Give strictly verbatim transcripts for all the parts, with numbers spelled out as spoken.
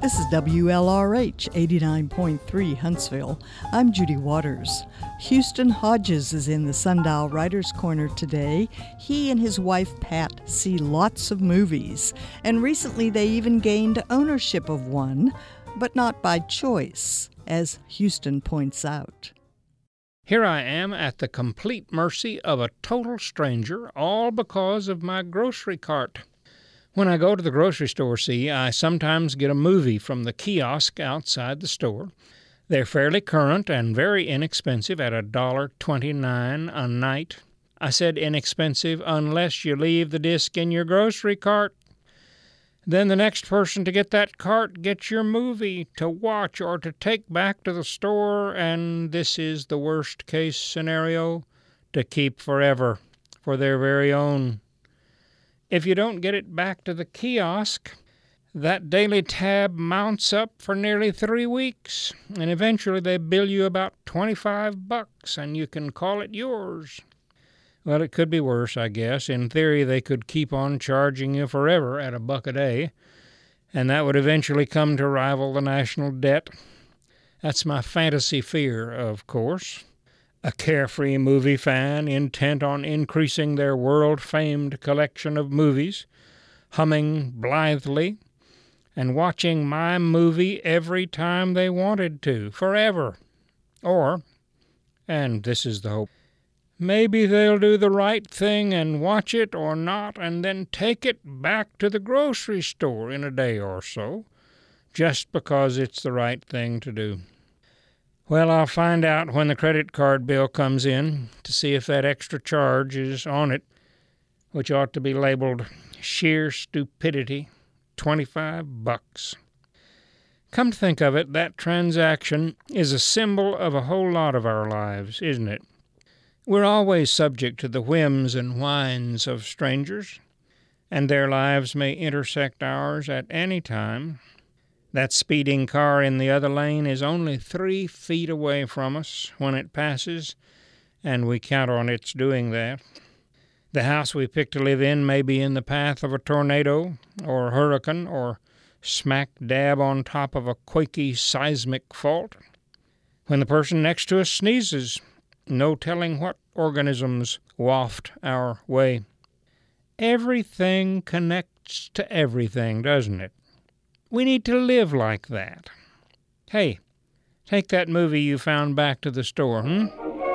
This is W L R H eighty-nine point three Huntsville. I'm Judy Waters. Houston Hodges is in the Sundial Writers Corner today. He and his wife Pat see lots of movies, and recently they even gained ownership of one, but not by choice, as Houston points out. Here I am at the complete mercy of a total stranger, all because of my grocery cart. When I go to the grocery store, see, I sometimes get a movie from the kiosk outside the store. They're fairly current and very inexpensive at one dollar and twenty-nine cents a night. I said inexpensive unless you leave the disc in your grocery cart. Then the next person to get that cart gets your movie to watch or to take back to the store, and this is the worst-case scenario, to keep forever for their very own. If you don't get it back to the kiosk, that daily tab mounts up for nearly three weeks, and eventually they bill you about twenty-five bucks, and you can call it yours. Well, it could be worse, I guess. In theory, they could keep on charging you forever at a buck a day, and that would eventually come to rival the national debt. That's my fantasy fear, of course. A carefree movie fan intent on increasing their world-famed collection of movies, humming blithely, and watching my movie every time they wanted to, forever. Or, and this is the hope, maybe they'll do the right thing and watch it or not, and then take it back to the grocery store in a day or so, just because it's the right thing to do. Well, I'll find out when the credit card bill comes in to see if that extra charge is on it, which ought to be labeled sheer stupidity, twenty-five bucks. Come to think of it, that transaction is a symbol of a whole lot of our lives, isn't it? We're always subject to the whims and whines of strangers, and their lives may intersect ours at any time. That speeding car in the other lane is only three feet away from us when it passes, and we count on its doing that. The house we pick to live in may be in the path of a tornado or a hurricane or smack dab on top of a quaky seismic fault. When the person next to us sneezes, no telling what organisms waft our way. Everything connects to everything, doesn't it? We need to live like that. Hey, take that movie you found back to the store, hmm?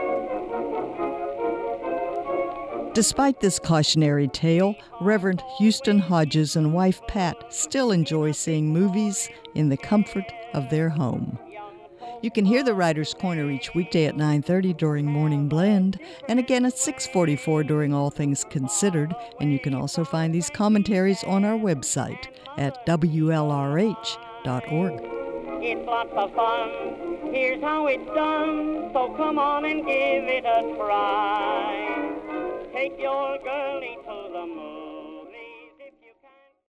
Despite this cautionary tale, Reverend Houston Hodges and wife Pat still enjoy seeing movies in the comfort of their home. You can hear the Writers' Corner each weekday at nine thirty during Morning Blend, and again at six forty-four during All Things Considered, and you can also find these commentaries on our website at W L R H dot org. It's lots of fun, here's how it's done, so come on and give it a try. Take your girl